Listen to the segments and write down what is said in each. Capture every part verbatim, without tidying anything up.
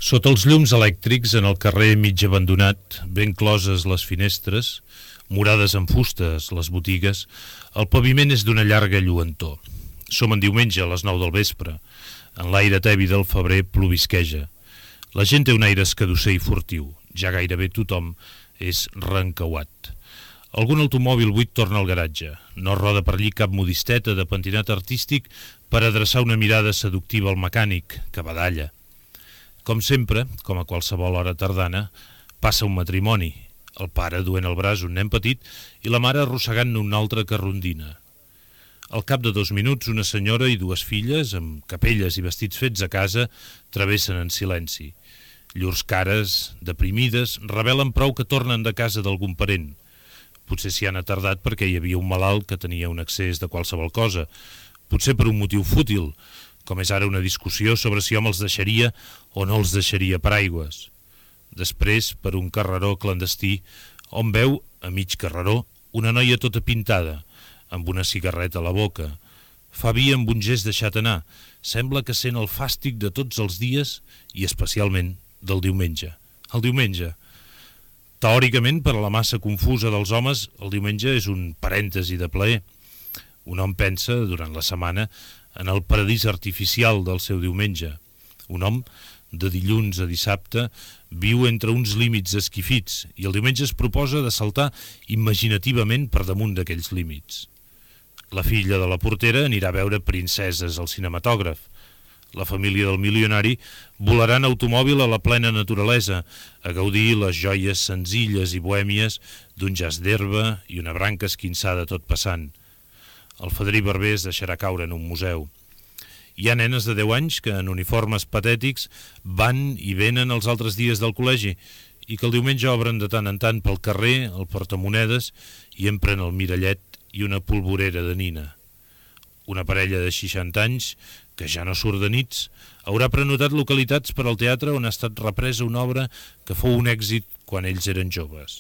Sota els llums elèctrics, en el carrer mig abandonat, ben closes les finestres, morades en fustes les botigues, el paviment és d'una llarga lluentor. Som en diumenge a les nou del vespre. En l'aire tebi del febrer plovisqueja. La gent té un aire escadusser i furtiu. Ja gairebé tothom és reencauat. Algun automòbil buit torna al garatge. No roda per allí cap modisteta de pentinat artístic per adreçar una mirada seductiva al mecànic, que badalla. Com sempre, com a qualsevol hora tardana, passa un matrimoni, el pare duent al braç un nen petit i la mare arrossegant una altra que rondina. Al cap de dos minuts, una senyora i dues filles, amb capelles i vestits fets a casa, travessen en silenci. Llurs cares, deprimides, revelen prou que tornen de casa d'algun parent. Potser s'hi han atardat perquè hi havia un malalt que tenia un excés de qualsevol cosa. Potser per un motiu fútil, com és ara una discussió sobre si hom els deixaria o no els deixaria per aigües. Després, per un carreró clandestí, on veu, a mig carreró, una noia tota pintada, amb una cigarreta a la boca. Fa via amb un gest deixat anar. Sembla que sent el fàstic de tots els dies i especialment del diumenge. El diumenge. Teòricament, per a la massa confusa dels homes, el diumenge és un parèntesi de plaer. Un home pensa, durant la setmana, en el paradís artificial del seu diumenge. Un home, de dilluns a dissabte, viu entre uns límits esquifits i el diumenge es proposa de saltar imaginativament per damunt d'aquells límits. La filla de la portera anirà a veure princeses al cinematògraf. La família del milionari volarà en automòbil a la plena naturalesa, a gaudir les joies senzilles i bohèmies d'un jaç d'herba i una branca esquinçada tot passant. El fadrí barber es deixarà caure en un museu. Hi ha nenes de deu anys que en uniformes patètics van i venen els altres dies del col·legi i que el diumenge obren de tant en tant pel carrer el portamonedes i empren el mirallet i una polvorera de nina. Una parella de seixanta anys, que ja no surt de nits, haurà prenotat localitats per al teatre on ha estat represa una obra que fou un èxit quan ells eren joves.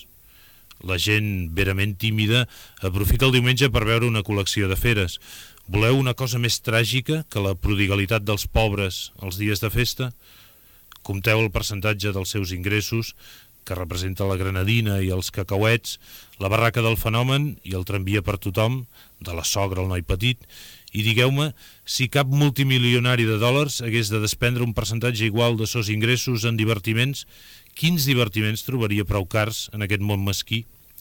La gent verament tímida aprofita el diumenge per veure una col·lecció de feres. Voleu una cosa més tràgica que la prodigalitat dels pobres els dies de festa? Compteu el percentatge dels seus ingressos, que representa la granadina i els cacauets, la barraca del fenomen i el tramvia per tothom, de la sogra al noi petit, i digueu-me si cap multimilionari de dòlars hagués de despendre un percentatge igual de sos ingressos en divertiments, quins divertiments trobaria prou cars en aquest món mesquí?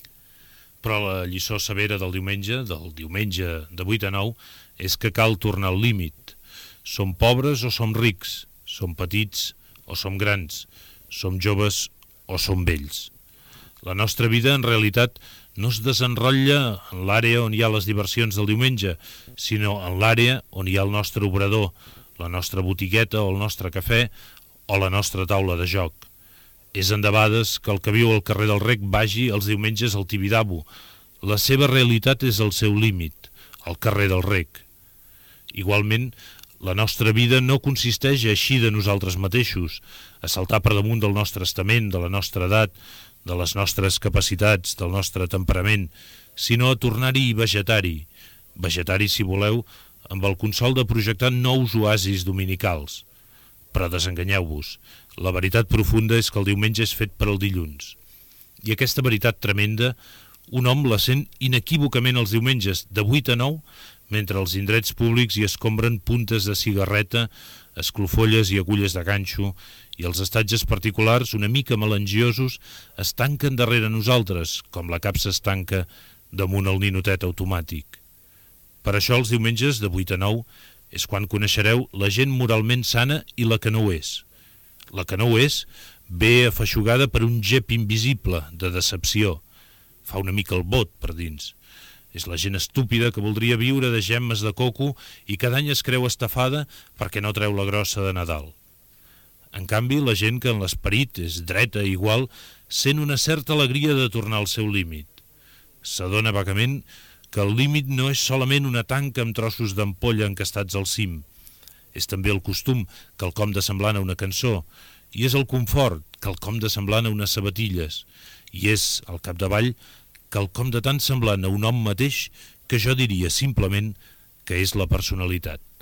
Però la lliçó severa del diumenge, del diumenge de vuit a nou, és que cal tornar al límit. Som pobres o som rics, som petits o som grans, som joves o som vells. La nostra vida, en realitat, no es desenrotlla en l'àrea on hi ha les diversions del diumenge, sinó en l'àrea on hi ha el nostre obrador, la nostra botigueta o el nostre cafè o la nostra taula de joc. És endebades que el que viu al carrer del Rec vagi els diumenges al Tibidabo. La seva realitat és el seu límit, el carrer del Rec. Igualment, la nostra vida no consisteix a eixir de nosaltres mateixos, a saltar per damunt del nostre estament, de la nostra edat, de les nostres capacitats, del nostre temperament, sinó a tornar-hi vegetari. Vegetari, si voleu, amb el consol de projectar nous oasis dominicals. Però desenganyeu-vos, la veritat profunda és que el diumenge és fet per al dilluns. I aquesta veritat tremenda, un home la sent inequívocament els diumenges, de vuit a nou, mentre als indrets públics hi escombren puntes de cigarreta, esclofolles i agulles de ganxo, i els estatges particulars, una mica melangiosos, es tanquen darrere nosaltres, com la capsa es tanca damunt el ninotet automàtic. Per això els diumenges de vuit a nou és quan coneixereu la gent moralment sana i la que no ho és. La que no ho és ve afeixugada per un gep invisible de decepció. Fa una mica el bot per dins. És la gent estúpida que voldria viure de gemmes de coco i cada any es creu estafada perquè no treu la grossa de Nadal. En canvi, la gent que en l'esperit és dreta i igual sent una certa alegria de tornar al seu límit. S'adona vagament que el límit no és solament una tanca amb trossos d'ampolla encastats al cim. És també el costum, quelcom de semblant a una cançó, i és el confort, quelcom de semblant a unes sabatilles, i és, al capdavall, quelcom de tan semblant a un home mateix que jo diria simplement que és la personalitat.